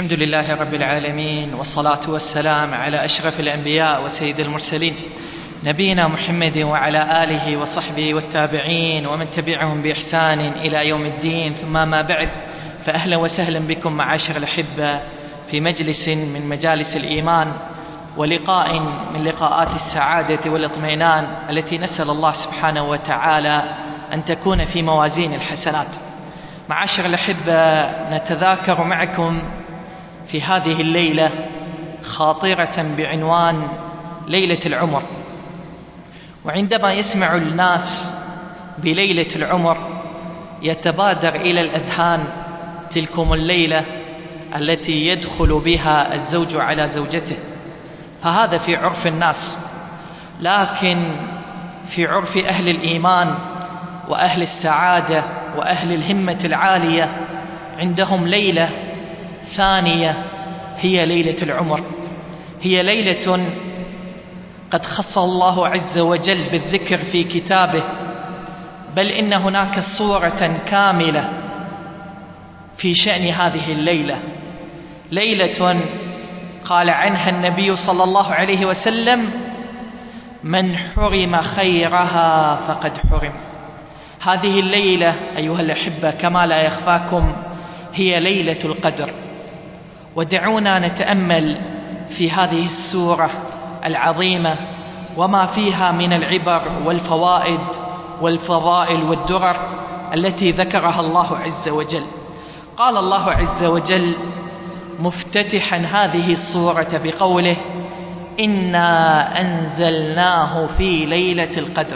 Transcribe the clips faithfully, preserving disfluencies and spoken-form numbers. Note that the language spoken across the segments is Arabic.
الحمد لله رب العالمين، والصلاة والسلام على أشرف الأنبياء وسيد المرسلين نبينا محمد وعلى آله وصحبه والتابعين ومن تبعهم بإحسان إلى يوم الدين. ثم ما بعد، فأهلا وسهلا بكم معاشر الأحبة في مجلس من مجالس الإيمان ولقاء من لقاءات السعادة والاطمئنان التي نسأل الله سبحانه وتعالى أن تكون في موازين الحسنات. معاشر الأحبة، نتذاكر معكم في هذه الليلة خاطرة بعنوان ليلة العمر. وعندما يسمع الناس بليلة العمر يتبادر إلى الأذهان تلكم الليلة التي يدخل بها الزوج على زوجته، فهذا في عرف الناس. لكن في عرف أهل الإيمان وأهل السعادة وأهل الهمة العالية عندهم ليلة ثانية، هي ليلة العمر. هي ليلة قد خص الله عز وجل بالذكر في كتابه، بل إن هناك صورة كاملة في شأن هذه الليلة. ليلة قال عنها النبي صلى الله عليه وسلم: من حرم خيرها فقد حرم. هذه الليلة أيها الأحبة كما لا يخفاكم هي ليلة القدر. ودعونا نتأمل في هذه السورة العظيمة وما فيها من العبر والفوائد والفضائل والدرر التي ذكرها الله عز وجل. قال الله عز وجل مفتتحا هذه السورة بقوله: إنا أنزلناه في ليلة القدر،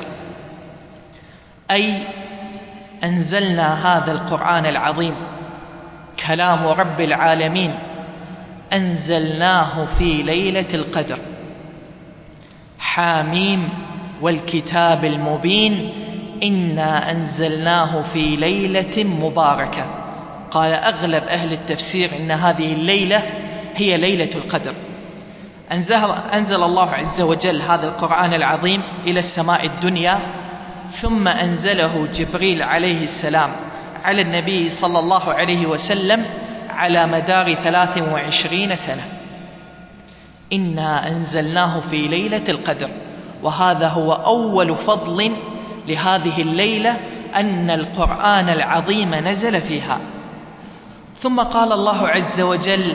أي أنزلنا هذا القرآن العظيم كلام رب العالمين، أنزلناه في ليلة القدر. حاميم والكتاب المبين، إنا أنزلناه في ليلة مباركة. قال أغلب أهل التفسير إن هذه الليلة هي ليلة القدر. أنزل الله عز وجل هذا القرآن العظيم إلى السماء الدنيا، ثم أنزله جبريل عليه السلام على النبي صلى الله عليه وسلم على مدار ثلاث وعشرين سنة. إنا أنزلناه في ليلة القدر، وهذا هو أول فضل لهذه الليلة، أن القرآن العظيم نزل فيها. ثم قال الله عز وجل: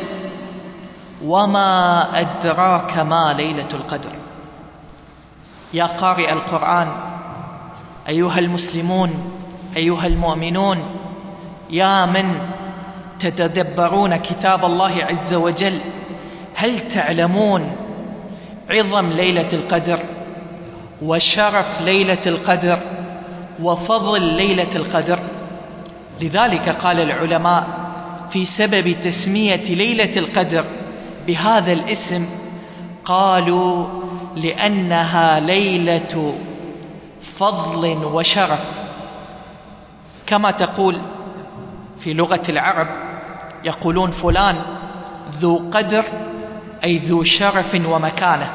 وما أدراك ما ليلة القدر. يا قارئ القرآن أيها المسلمون أيها المؤمنون، يا من تتدبرون كتاب الله عز وجل، هل تعلمون عظم ليلة القدر وشرف ليلة القدر وفضل ليلة القدر؟ لذلك قال العلماء في سبب تسمية ليلة القدر بهذا الاسم، قالوا لأنها ليلة فضل وشرف. كما تقول في لغة العرب يقولون فلان ذو قدر، أي ذو شرف ومكانة.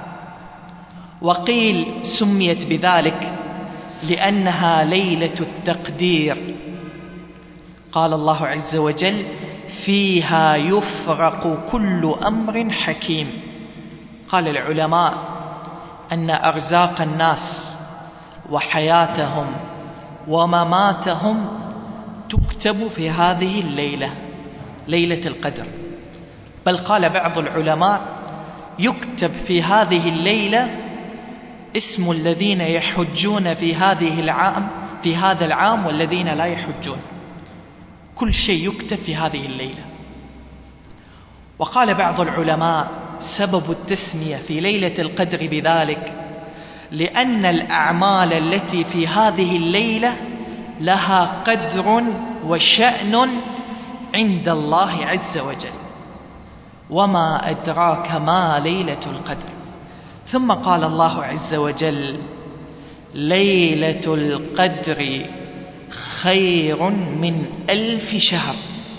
وقيل سميت بذلك لأنها ليلة التقدير. قال الله عز وجل: فيها يفرق كل أمر حكيم. قال العلماء أن أرزاق الناس وحياتهم ومماتهم تكتب في هذه الليلة، ليلة القدر. بل قال بعض العلماء يكتب في هذه الليلة اسم الذين يحجون في هذه العام في هذا العام والذين لا يحجون. كل شيء يكتب في هذه الليلة. وقال بعض العلماء سبب التسمية في ليلة القدر بذلك لأن الأعمال التي في هذه الليلة لها قدر وشأن عند الله عز وجل. وما أدراك ما ليلة القدر. ثم قال الله عز وجل: ليلة القدر خير من ألف شهر.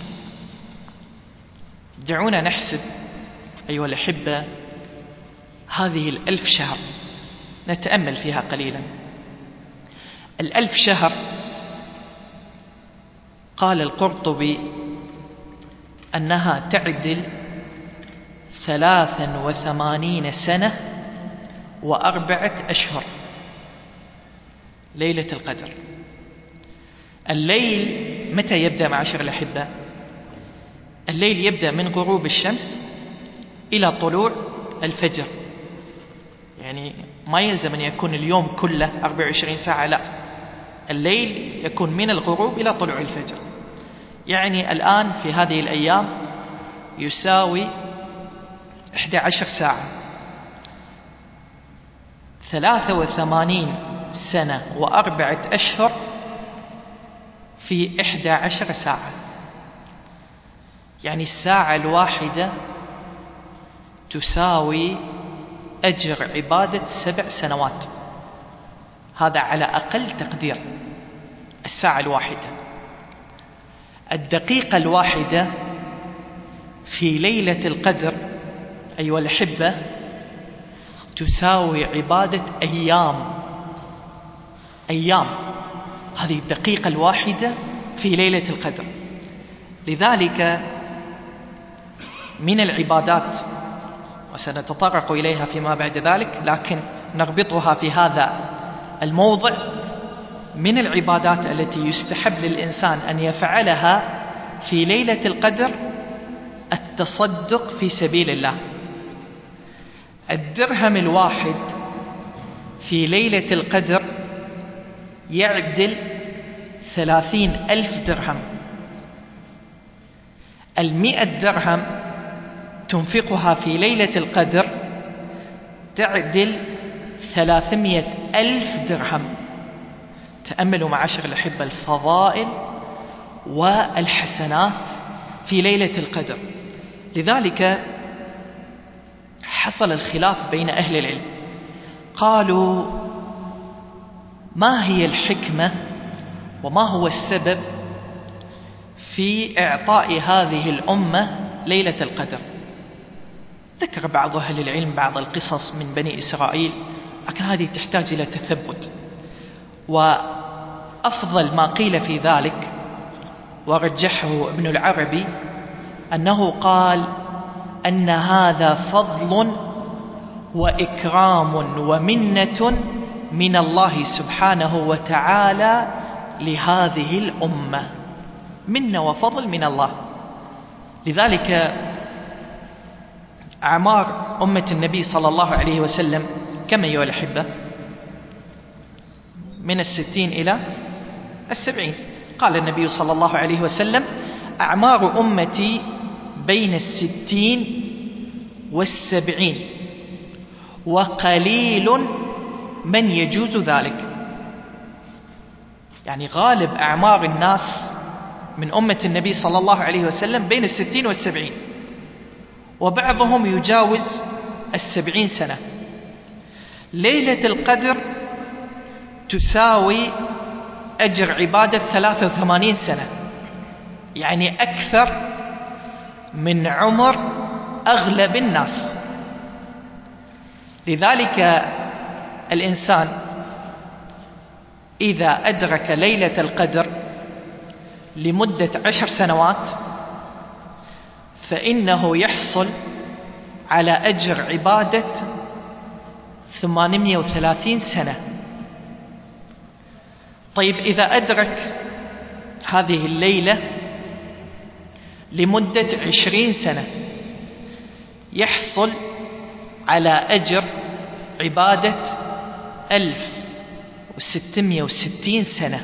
دعونا نحسب أيها الأحبة هذه الألف شهر، نتأمل فيها قليلا. الألف شهر قال القرطبي أنها تعدل ثلاثا وثمانين سنة وأربعة أشهر. ليلة القدر. الليل متى يبدأ معاشر الأحبة؟ الليل يبدأ من غروب الشمس إلى طلوع الفجر، يعني ما يلزم أن يكون اليوم كله أربع وعشرين ساعة، لا، الليل يكون من الغروب إلى طلوع الفجر. يعني الآن في هذه الأيام يساوي إحدى عشر ساعة. ثلاثة وثمانين سنة وأربعة أشهر في إحدى عشر ساعة، يعني الساعة الواحدة تساوي أجر عبادة سبع سنوات. هذا على أقل تقدير الساعة الواحدة. الدقيقة الواحدة في ليلة القدر أيها الأحبة تساوي عبادة أيام أيام هذه الدقيقة الواحدة في ليلة القدر. لذلك من العبادات، وسنتطرق إليها فيما بعد ذلك، لكن نربطها في هذا الموضع، من العبادات التي يستحب للإنسان أن يفعلها في ليلة القدر التصدق في سبيل الله. الدرهم الواحد في ليلة القدر يعدل ثلاثين ألف درهم. المئة درهم تنفقها في ليلة القدر تعدل ثلاثمائة ألف درهم. تأملوا معاشر الأحبة الفضائل والحسنات في ليلة القدر. لذلك حصل الخلاف بين أهل العلم، قالوا ما هي الحكمة وما هو السبب في إعطاء هذه الأمة ليلة القدر؟ ذكر بعض أهل العلم بعض القصص من بني إسرائيل، لكن هذه تحتاج إلى تثبت. وأفضل ما قيل في ذلك ورجحه ابن العربي أنه قال أن هذا فضل وإكرام ومنة من الله سبحانه وتعالى لهذه الأمة، منة وفضل من الله. لذلك أعمار أمة النبي صلى الله عليه وسلم كم أيها الأحبة؟ من الستين إلى السبعين. قال النبي صلى الله عليه وسلم أعمار أمتي بين الستين والسبعين وقليل من يجوز ذلك. يعني غالب أعمار الناس من أمة النبي صلى الله عليه وسلم بين الستين والسبعين، وبعضهم يجاوز السبعين سنة. ليلة القدر تساوي أجر عبادة ثلاثة وثمانين سنة، يعني أكثر من عمر أغلب الناس. لذلك الإنسان إذا أدرك ليلة القدر لمدة عشر سنوات فإنه يحصل على أجر عبادة ثمانمائة وثلاثين سنة. طيب إذا أدرك هذه الليلة لمدة عشرين سنة يحصل على أجر عبادة ألف وستمائة وستين سنة.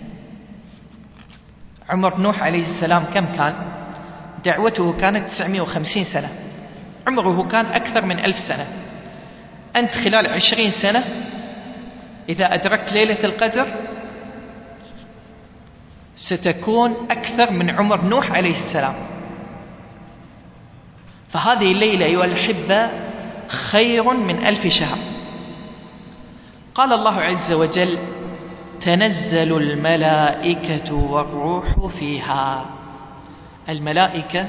عمر نوح عليه السلام كم كان؟ دعوته كانت تسعمائة وخمسين سنة، عمره كان أكثر من ألف سنة. أنت خلال عشرين سنة إذا أدركت ليلة القدر ستكون أكثر من عمر نوح عليه السلام. فهذه الليلة أيها الأحبة خير من ألف شهر. قال الله عز وجل تنزل الملائكة والروح فيها. الملائكة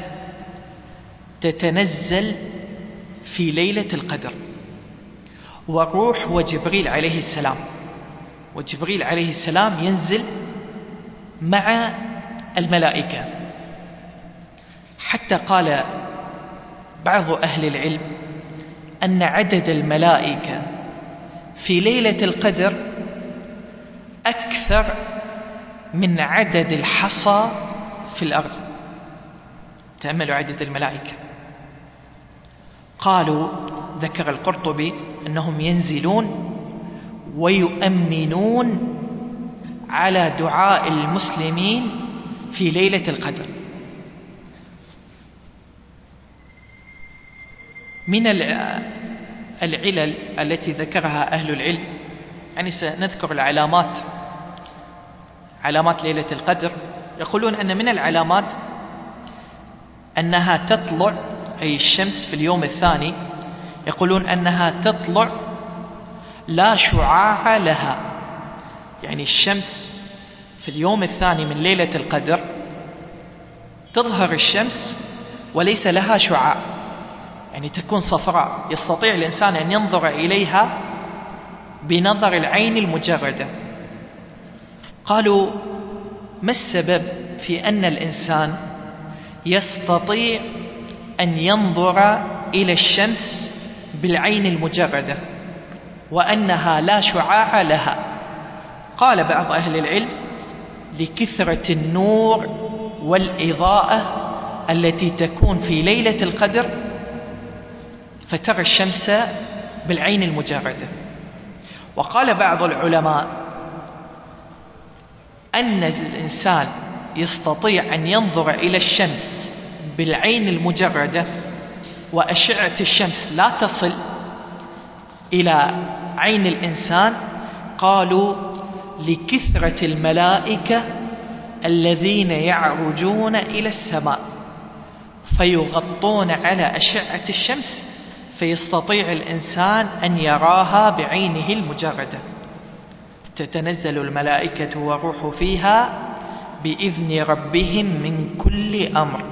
تتنزل في ليلة القدر، والروح وجبريل عليه السلام، وجبريل عليه السلام ينزل مع الملائكة. حتى قال بعض أهل العلم أن عدد الملائكة في ليلة القدر أكثر من عدد الحصى في الأرض. تأملوا عدد الملائكة. قالوا ذكر القرطبي أنهم ينزلون ويؤمنون على دعاء المسلمين في ليلة القدر. من العلل التي ذكرها أهل العلم، يعني سنذكر العلامات، علامات ليلة القدر. يقولون أن من العلامات أنها تطلع، أي الشمس في اليوم الثاني، يقولون أنها تطلع لا شعاع لها، يعني الشمس في اليوم الثاني من ليلة القدر تظهر الشمس وليس لها شعاع، يعني تكون صفراء يستطيع الإنسان أن ينظر إليها بنظر العين المجردة. قالوا ما السبب في أن الإنسان يستطيع أن ينظر إلى الشمس بالعين المجردة وأنها لا شعاع لها؟ قال بعض أهل العلم لكثرة النور والإضاءة التي تكون في ليلة القدر فترى الشمس بالعين المجردة. وقال بعض العلماء أن الإنسان يستطيع أن ينظر إلى الشمس بالعين المجردة وأشعة الشمس لا تصل إلى عين الإنسان. قالوا لكثرة الملائكة الذين يعرجون إلى السماء فيغطون على أشعة الشمس فيستطيع الإنسان أن يراها بعينه المجردة. تتنزل الملائكة والروح فيها بإذن ربهم من كل أمر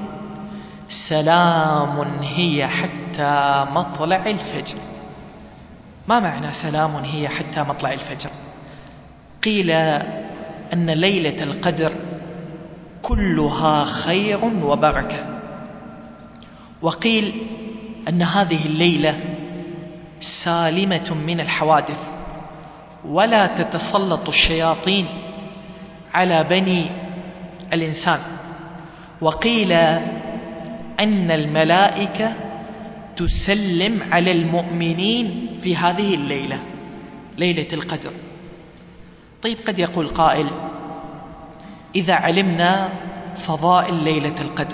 سلام هي حتى مطلع الفجر. ما معنى سلام هي حتى مطلع الفجر؟ قيل أن ليلة القدر كلها خير وبركة، وقيل أن هذه الليلة سالمة من الحوادث ولا تتسلط الشياطين على بني الإنسان، وقيل أن الملائكة تسلم على المؤمنين في هذه الليلة، ليلة القدر. طيب قد يقول قائل إذا علمنا فضائل ليلة القدر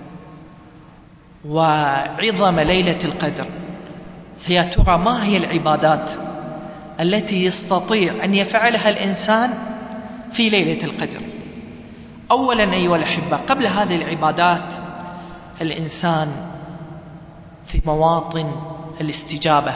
وعظم ليلة القدر فيا ترى ما هي العبادات التي يستطيع أن يفعلها الإنسان في ليلة القدر؟ أولا أيها الأحبة، قبل هذه العبادات الإنسان في مواطن الاستجابة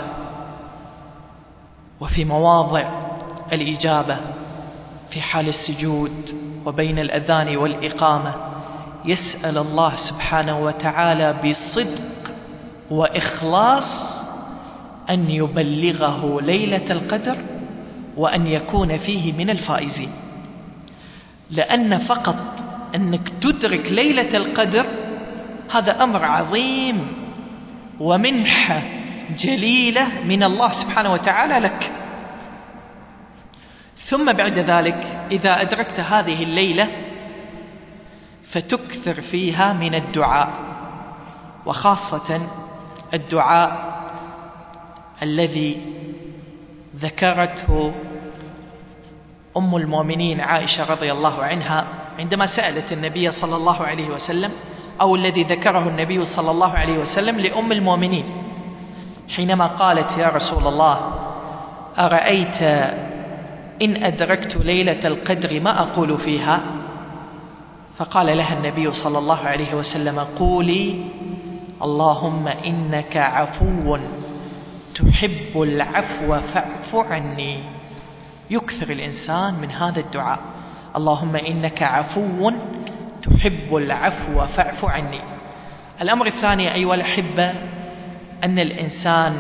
وفي مواضع الإجابة في حال السجود وبين الأذان والإقامة يسأل الله سبحانه وتعالى بصدق وإخلاص أن يبلغه ليلة القدر وأن يكون فيه من الفائزين. لأن فقط أنك تدرك ليلة القدر هذا أمر عظيم ومنحة جليلة من الله سبحانه وتعالى لك. ثم بعد ذلك إذا أدركت هذه الليلة فتكثر فيها من الدعاء، وخاصة الدعاء الذي ذكرته أم المؤمنين عائشة رضي الله عنها عندما سألت النبي صلى الله عليه وسلم، أو الذي ذكره النبي صلى الله عليه وسلم لأم المؤمنين حينما قالت يا رسول الله أرأيت إن أدركت ليلة القدر ما أقول فيها؟ فقال لها النبي صلى الله عليه وسلم قولي اللهم إنك عفو تحب العفو فاعف عني. يكثر الإنسان من هذا الدعاء، اللهم إنك عفو تحب العفو فاعف عني. الأمر الثاني أيها الأحبة أن الإنسان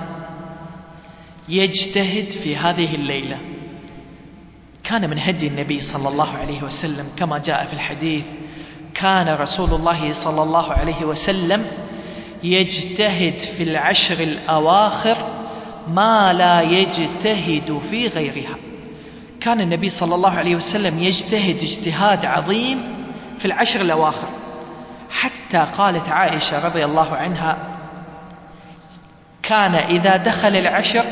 يجتهد في هذه الليلة. كان من هدي النبي صلى الله عليه وسلم كما جاء في الحديث كان رسول الله صلى الله عليه وسلم يجتهد في العشر الأواخر ما لا يجتهد في غيرها. كان النبي صلى الله عليه وسلم يجتهد اجتهاد عظيم في العشر الأواخر، حتى قالت عائشة رضي الله عنها: كان إذا دخل العشر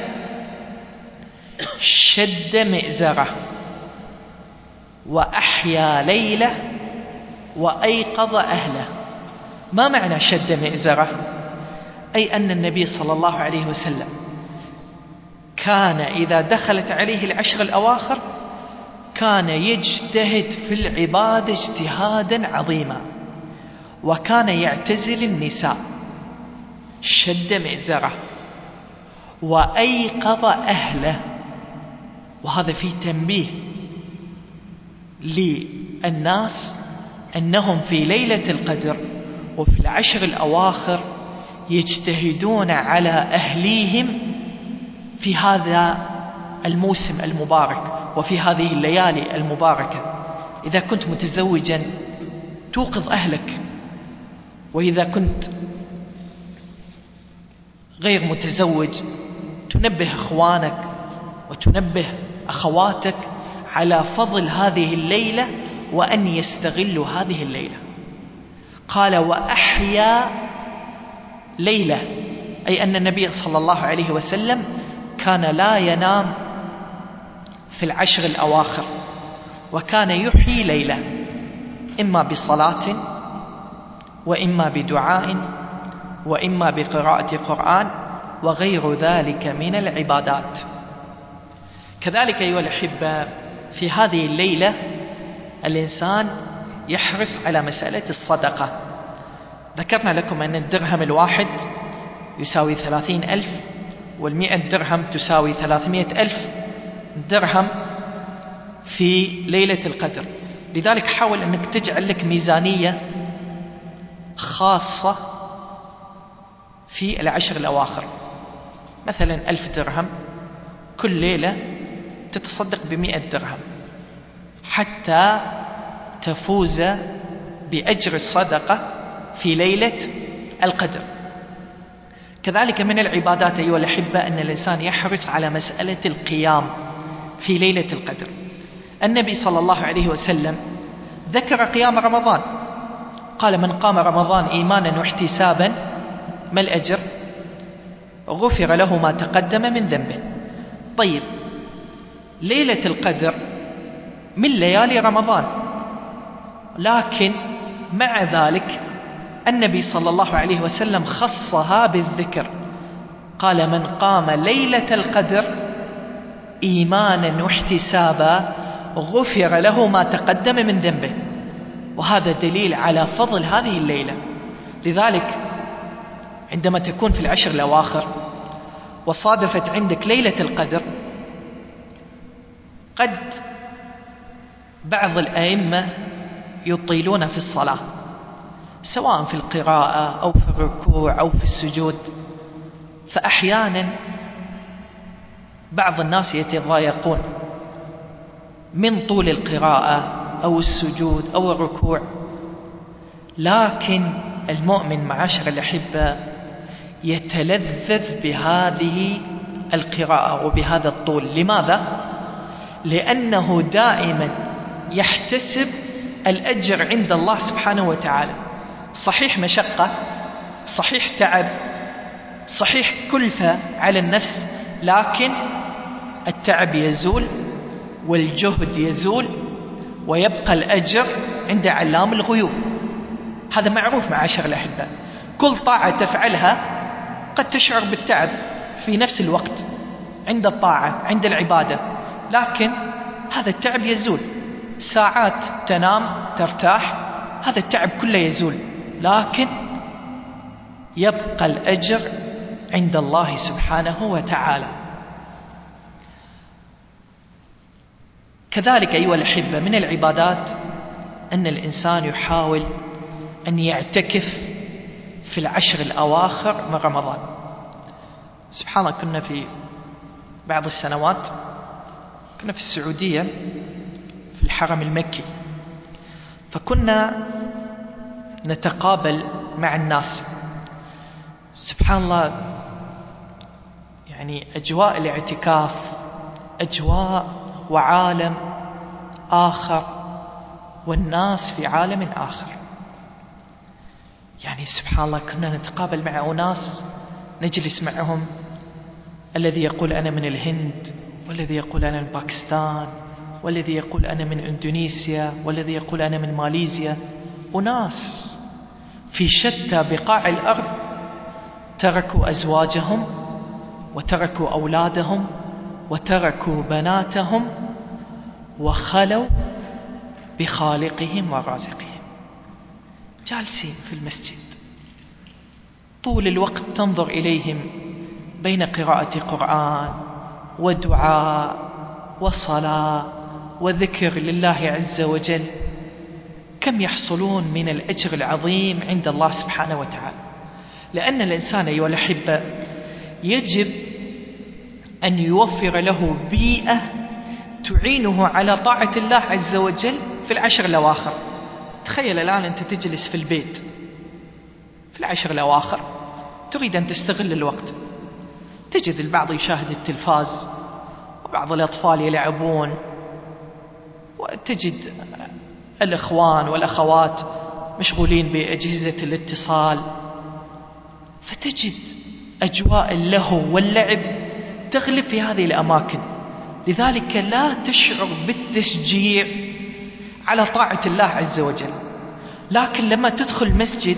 شد مئزره وأحيا ليلة وأيقظ أهله. ما معنى شد مئزره؟ أي أن النبي صلى الله عليه وسلم كان إذا دخلت عليه العشر الأواخر كان يجتهد في العبادة اجتهادا عظيما، وكان يعتزل النساء. شد مئزره وأيقظ أهله. وهذا فيه تنبيه للناس أنهم في ليلة القدر وفي العشر الأواخر يجتهدون على أهليهم في هذا الموسم المبارك وفي هذه الليالي المباركة. إذا كنت متزوجا توقظ أهلك، وإذا كنت غير متزوج تنبه أخوانك وتنبه أخواتك على فضل هذه الليلة وأن يستغلوا هذه الليلة. قال: وأحيا ليلة، أي أن النبي صلى الله عليه وسلم كان لا ينام في العشر الأواخر، وكان يحيي ليلة، إما بصلاة وإما بدعاء وإما بقراءة قرآن وغير ذلك من العبادات. كذلك أيها الأحبة في هذه الليلة الإنسان يحرص على مسألة الصدقة. ذكرنا لكم أن الدرهم الواحد يساوي ثلاثين ألف، والمئة درهم تساوي ثلاثمائة ألف درهم في ليلة القدر. لذلك حاول أنك تجعل لك ميزانية خاصة في العشر الأواخر، مثلا ألف درهم كل ليلة تتصدق بمئة درهم حتى تفوز بأجر الصدقة في ليلة القدر. كذلك من العبادات أيها الأحبة أن الإنسان يحرص على مسألة القيام في ليلة القدر. النبي صلى الله عليه وسلم ذكر قيام رمضان، قال: من قام رمضان إيمانا واحتسابا ما الأجر؟ غفر له ما تقدم من ذنبه. طيب، ليلة القدر من ليالي رمضان، لكن مع ذلك النبي صلى الله عليه وسلم خصها بالذكر، قال: من قام ليلة القدر إيمانا واحتسابا غفر له ما تقدم من ذنبه. وهذا دليل على فضل هذه الليلة. لذلك عندما تكون في العشر الأواخر وصادفت عندك ليلة القدر، قد بعض الأئمة يطيلون في الصلاة، سواء في القراءة أو في الركوع أو في السجود، فأحيانا بعض الناس يتضايقون من طول القراءة أو السجود أو الركوع. لكن المؤمن معاشر الأحبة يتلذذ بهذه القراءة وبهذا الطول. لماذا؟ لأنه دائما يحتسب الأجر عند الله سبحانه وتعالى. صحيح مشقة، صحيح تعب، صحيح كلفة على النفس، لكن التعب يزول والجهد يزول ويبقى الأجر عند علام الغيوب. هذا معروف معاشر الأحبة. كل طاعة تفعلها قد تشعر بالتعب في نفس الوقت عند الطاعة عند العبادة، لكن هذا التعب يزول. ساعات تنام ترتاح، هذا التعب كله يزول، لكن يبقى الأجر عند الله سبحانه وتعالى. كذلك أيها الأحبة من العبادات أن الإنسان يحاول أن يعتكف في العشر الأواخر من رمضان. سبحان الله، كنا في بعض السنوات كنا في السعودية في الحرم المكي، فكنا نتقابل مع الناس. سبحان الله، يعني أجواء الاعتكاف أجواء وعالم آخر، والناس في عالم آخر. يعني سبحان الله، كنا نتقابل مع أناس نجلس معهم، الذي يقول أنا من الهند، والذي يقول أنا من باكستان، والذي يقول أنا من إندونيسيا، والذي يقول أنا من ماليزيا. أناس في شتى بقاع الأرض تركوا أزواجهم وتركوا أولادهم وتركوا بناتهم وخلوا بخالقهم ورازقهم، جالسين في المسجد طول الوقت تنظر إليهم بين قراءة قرآن ودعاء وصلاة وذكر لله عز وجل. كم يحصلون من الأجر العظيم عند الله سبحانه وتعالى. لأن الإنسان أيها الأحبة يجب أن يوفر له بيئة تعينه على طاعة الله عز وجل في العشر الأواخر. تخيل الآن أنت تجلس في البيت في العشر الأواخر، تريد أن تستغل الوقت، تجد البعض يشاهد التلفاز، وبعض الأطفال يلعبون، وتجد الإخوان والأخوات مشغولين بأجهزة الاتصال، فتجد أجواء اللهو واللعب تغلب في هذه الأماكن. لذلك لا تشعر بالتشجيع على طاعة الله عز وجل. لكن لما تدخل مسجد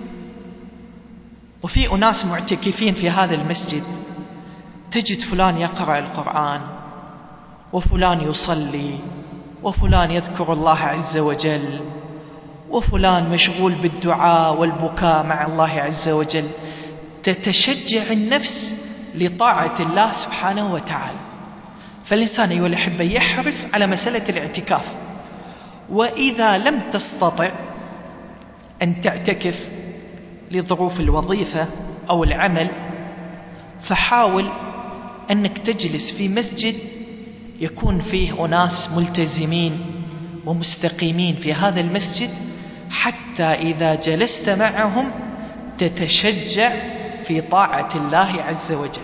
وفي أناس معتكفين في هذا المسجد، تجد فلان يقرأ القرآن، وفلان يصلي، وفلان يذكر الله عز وجل، وفلان مشغول بالدعاء والبكاء مع الله عز وجل. تتشجع النفس لطاعة الله سبحانه وتعالى. فالإنسان أيها الأحبة يحرص على مسألة الاعتكاف. وإذا لم تستطع أن تعتكف لظروف الوظيفة أو العمل، فحاول أنك تجلس في مسجد يكون فيه أناس ملتزمين ومستقيمين في هذا المسجد، حتى إذا جلست معهم تتشجع في طاعة الله عز وجل.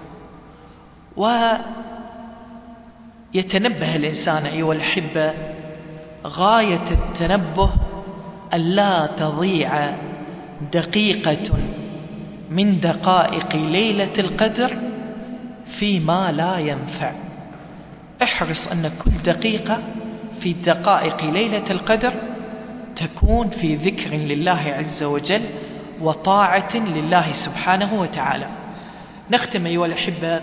ويتنبه الإنسان أيها الأحبة غاية التنبه ألا تضيع دقيقة من دقائق ليلة القدر فيما لا ينفع. احرص أن كل دقيقة في دقائق ليلة القدر تكون في ذكر لله عز وجل وطاعة لله سبحانه وتعالى. نختم أيها الأحبة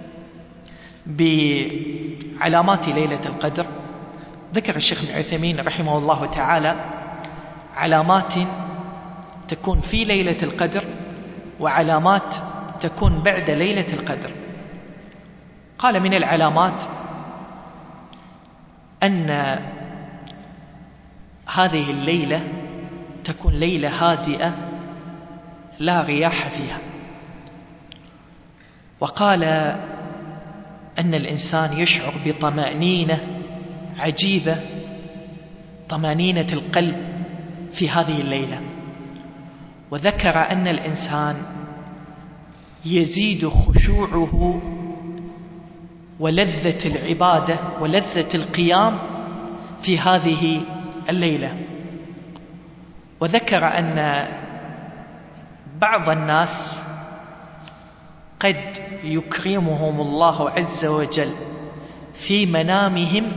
بعلامات ليلة القدر. ذكر الشيخ ابن عثيمين رحمه الله تعالى علامات تكون في ليلة القدر وعلامات تكون بعد ليلة القدر. قال من العلامات أن هذه الليلة تكون ليلة هادئة لا رياح فيها. وقال أن الإنسان يشعر بطمأنينة عجيبة، طمأنينة القلب في هذه الليلة. وذكر أن الإنسان يزيد خشوعه ولذة العبادة ولذة القيام في هذه الليلة. وذكر أن بعض الناس قد يكرمهم الله عز وجل في منامهم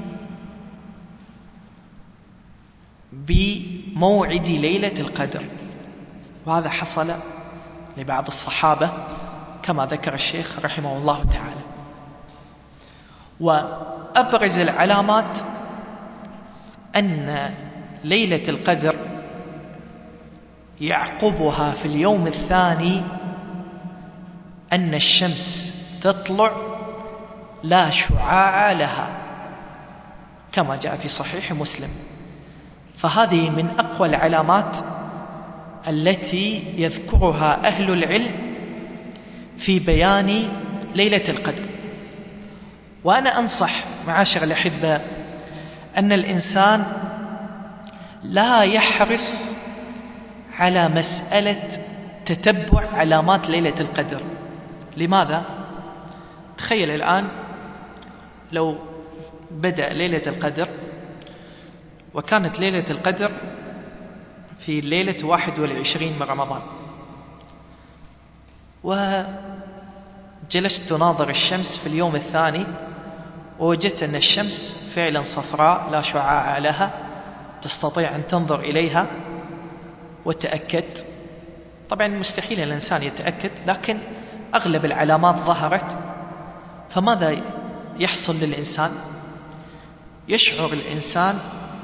بموعد ليلة القدر، وهذا حصل لبعض الصحابة كما ذكر الشيخ رحمه الله تعالى. وأبرز العلامات أن ليلة القدر يعقبها في اليوم الثاني أن الشمس تطلع لا شعاع لها كما جاء في صحيح مسلم. فهذه من أقوى العلامات التي يذكرها أهل العلم في بيان ليلة القدر. وأنا أنصح معاشر الأحبة أن الإنسان لا يحرص على مسألة تتبع علامات ليلة القدر. لماذا؟ تخيل الآن لو بدأ ليلة القدر وكانت ليلة القدر في ليلة واحد والعشرين من رمضان، وجلست تناظر الشمس في اليوم الثاني ووجدت أن الشمس فعلا صفراء لا شعاع لها، تستطيع أن تنظر إليها وتأكد. طبعا مستحيل الإنسان يتأكد، لكن أغلب العلامات ظهرت. فماذا يحصل للإنسان؟ يشعر الإنسان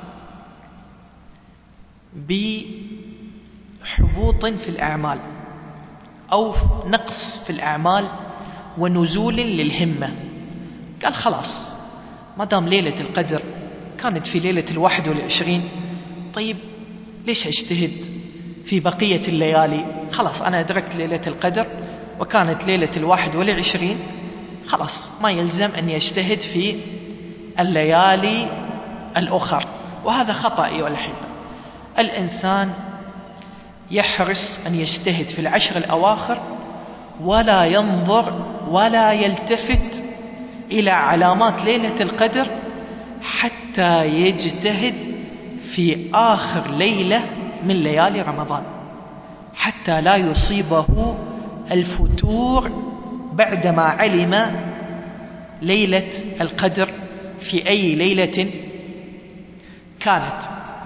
بحبوط في الأعمال أو نقص في الأعمال ونزول للهمة. قال خلاص، ما دام ليلة القدر كانت في ليلة الواحد والعشرين، طيب ليش أجتهد في بقية الليالي؟ خلاص أنا أدركت ليلة القدر وكانت ليلة الواحد والعشرين، خلاص ما يلزم أن يجتهد في الليالي الأخر. وهذا خطأ أيها الأحبة. الإنسان يحرص أن يجتهد في العشر الأواخر ولا ينظر ولا يلتفت إلى علامات ليلة القدر حتى يجتهد في آخر ليلة من ليالي رمضان، حتى لا يصيبه الفتور بعدما علم ليلة القدر في أي ليلة كانت.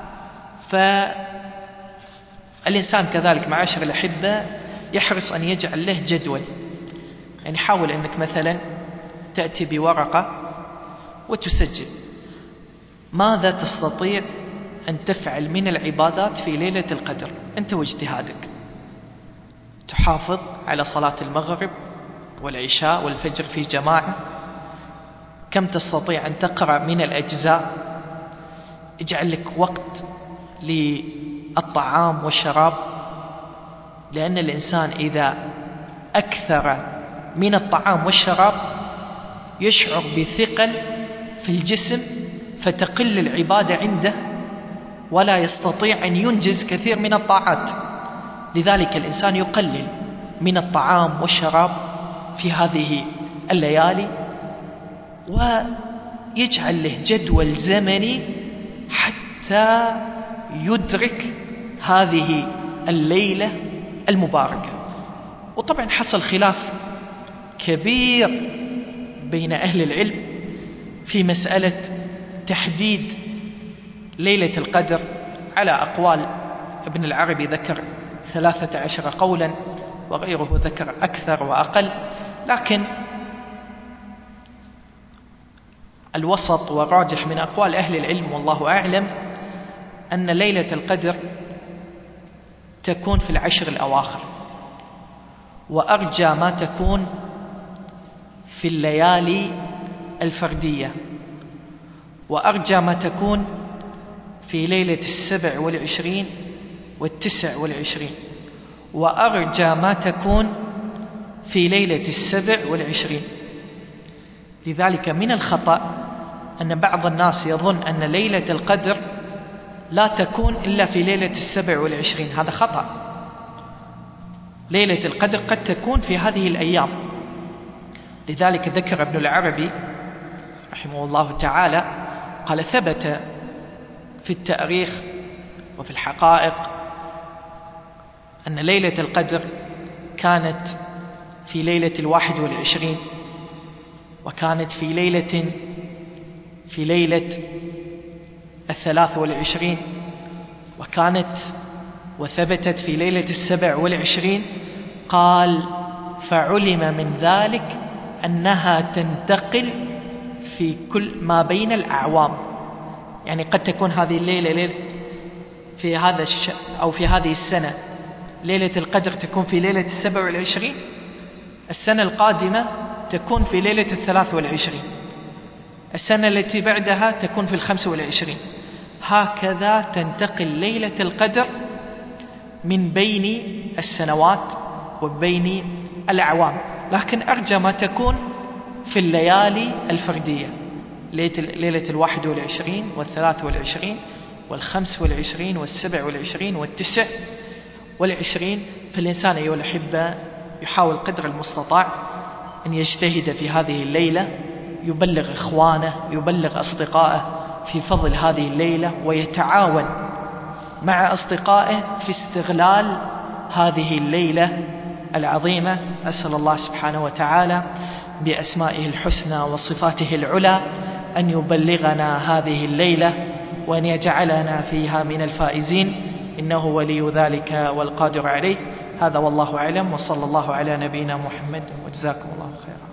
فالإنسان كذلك معاشر الأحبة يحرص أن يجعل له جدول. يعني حاول أنك مثلا تأتي بورقة وتسجل ماذا تستطيع أن تفعل من العبادات في ليلة القدر أنت واجتهادك. تحافظ على صلاة المغرب والعشاء والفجر في جماعة. كم تستطيع أن تقرأ من الأجزاء. اجعل لك وقت للطعام والشراب، لأن الإنسان إذا أكثر من الطعام والشراب يشعر بثقل في الجسم فتقل العبادة عنده ولا يستطيع أن ينجز كثير من الطاعات. لذلك الإنسان يقلل من الطعام والشراب في هذه الليالي ويجعل له جدول زمني حتى يدرك هذه الليلة المباركة. وطبعا حصل خلاف كبير بين أهل العلم في مسألة تحديد ليلة القدر على أقوال. ابن العربي ذكر ثلاثة عشر قولا وغيره ذكر أكثر وأقل، لكن الوسط والراجح من أقوال أهل العلم والله أعلم أن ليلة القدر تكون في العشر الأواخر، وأرجى ما تكون في الليالي الفردية، وأرجى ما تكون في ليلة السبع والعشرين والتسع والعشرين، وأرجى ما تكون في ليلة السبع والعشرين. لذلك من الخطأ أن بعض الناس يظن أن ليلة القدر لا تكون إلا في ليلة السبع والعشرين. هذا خطأ. ليلة القدر قد تكون في هذه الأيام. لذلك ذكر ابن العربي رحمه الله تعالى قال ثبت في التاريخ وفي الحقائق أن ليلة القدر كانت في ليلة الواحد والعشرين، وكانت في ليلة في ليلة الثلاث والعشرين، وكانت وثبتت في ليلة السبع والعشرين. قال فعلم من ذلك أنها تنتقل في كل ما بين الأعوام. يعني قد تكون هذه الليلة ليلة في هذا الش... أو في هذه السنة ليلة القدر تكون في ليلة السبع والعشرين، السنة القادمة تكون في ليلة الثلاث والعشرين، السنة التي بعدها تكون في الخمس والعشرين. هكذا تنتقل ليلة القدر من بين السنوات وبين الأعوام. لكن أرجى ما تكون في الليالي الفردية، ليلة الواحد والعشرين والثلاث والعشرين والخمس والعشرين والسبع والعشرين والتسع والعشرين. فالإنسان أيها الأحبة يحاول قدر المستطاع أن يجتهد في هذه الليلة، يبلغ إخوانه، يبلغ أصدقائه في فضل هذه الليلة، ويتعاون مع أصدقائه في استغلال هذه الليلة العظيمة. أسأل الله سبحانه وتعالى بأسمائه الحسنى وصفاته العلى أن يبلغنا هذه الليلة وأن يجعلنا فيها من الفائزين، إنه ولي ذلك والقادر عليه. هذا والله أعلم، وصلى الله على نبينا محمد، وجزاكم الله خيرا.